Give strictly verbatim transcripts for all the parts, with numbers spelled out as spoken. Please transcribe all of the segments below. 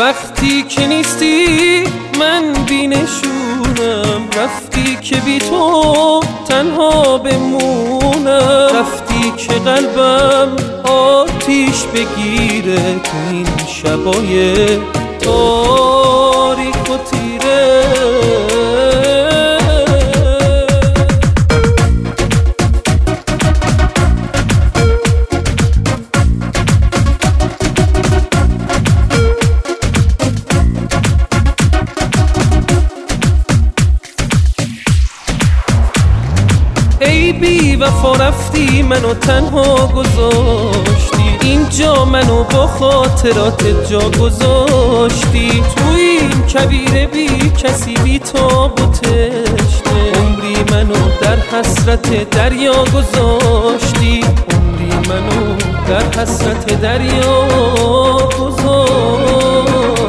وقتی که نیستی من بی‌نشونم، رفتی که بی تو تنها بمونم، رفتی که قلبم آتیش بگیره تو این شبای تاریک و تیره. ای بی وفا رفتی منو تنها گذاشتی، اینجا منو با خاطرات جا گذاشتی، تو این کویر بی کسی بی تاب و تشنه، عمری منو در حسرت دریا گذاشتی، عمری منو در حسرت دریا گذاشتی.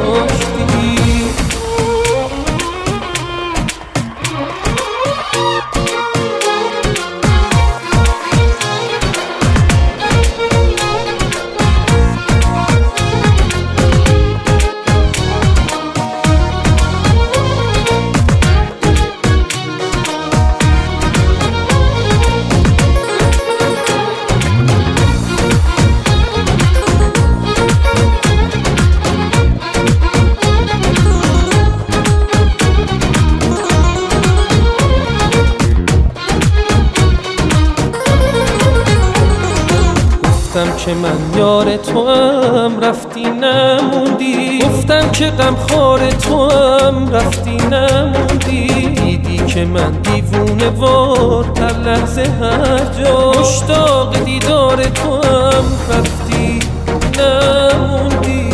گفتم که من یار تو هم رفتی نموندی، گفتم که غم خار تو هم رفتی نموندی، دیدی که من دیوونه وار هر لحظه هر جا مشتاق دیدار تو هم رفتی نموندی.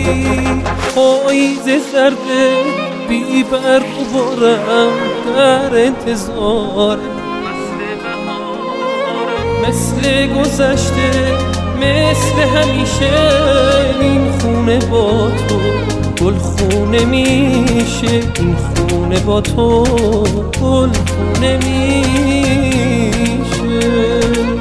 پاییز زرده بی برق و بارم در انتظارم، مثل گذشته مثل همیشه این خونه با تو گل خونه میشه، این خونه با تو گل خونه میشه.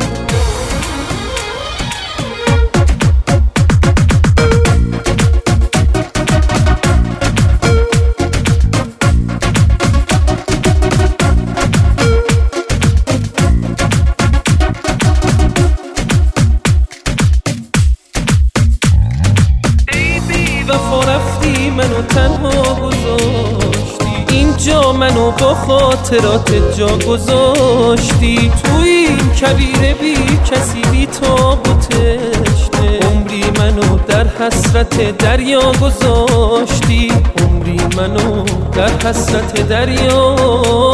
رفتی منو تنها گذاشتی، اینجا منو با خاطرات جا گذاشتی، تو این کویر بی کسی بی تاب و تشنه، عمری منو در حسرت دریا گذاشتی، عمری منو در حسرت دریا